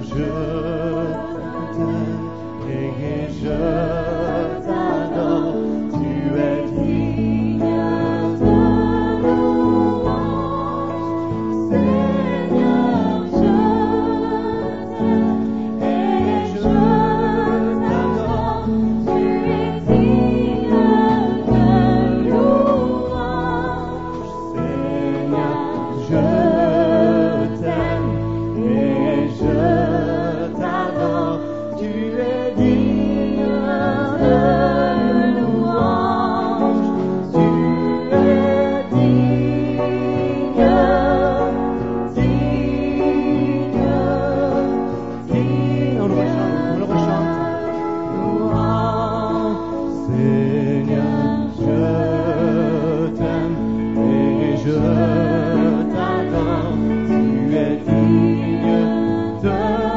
je t'aime et je t'adore. Tu es digne de louange, Seigneur, je t'aime et je t'adore. Tu es digne de louange, Seigneur, je t'aime et je t'adore. Tu es digne de louange. Tu es digne. On le rechante. Louange, Seigneur, je t'aime et je t'adore. Tu es digne de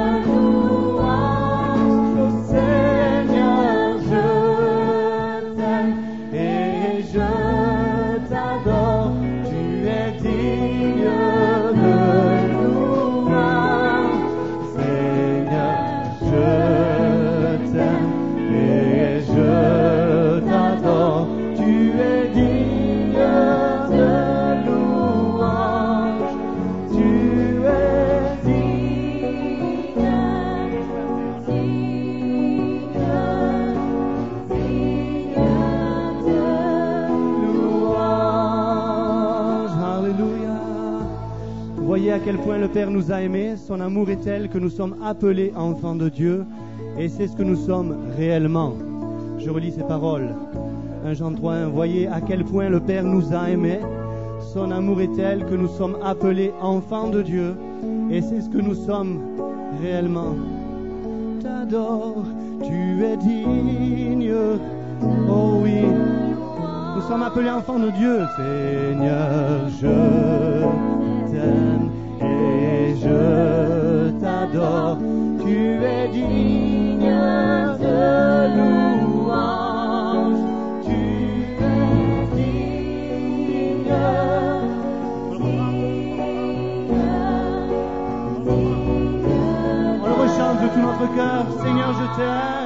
louange, Seigneur, je t'aime et je t'adore. Tu es digne de louange, Seigneur, je t'aime et je t'adore. Tu es digne de louange. Tu es digne, de louange. Alléluia. Voyez à quel point le Père nous a aimés. Son amour est tel que nous sommes appelés enfants de Dieu. Et c'est ce que nous sommes réellement. Je relis ces paroles. 1 Jean 3:1. Voyez à quel point le Père nous a aimés. Son amour est tel que nous sommes appelés enfants de Dieu. Et c'est ce que nous sommes réellement. T'adore, tu es digne. Oh oui, nous sommes appelés enfants de Dieu. Seigneur, je t'aime et je t'adore. Tu es digne de louange. Tu es digne. On le rechante de tout notre cœur. Seigneur, je t'aime.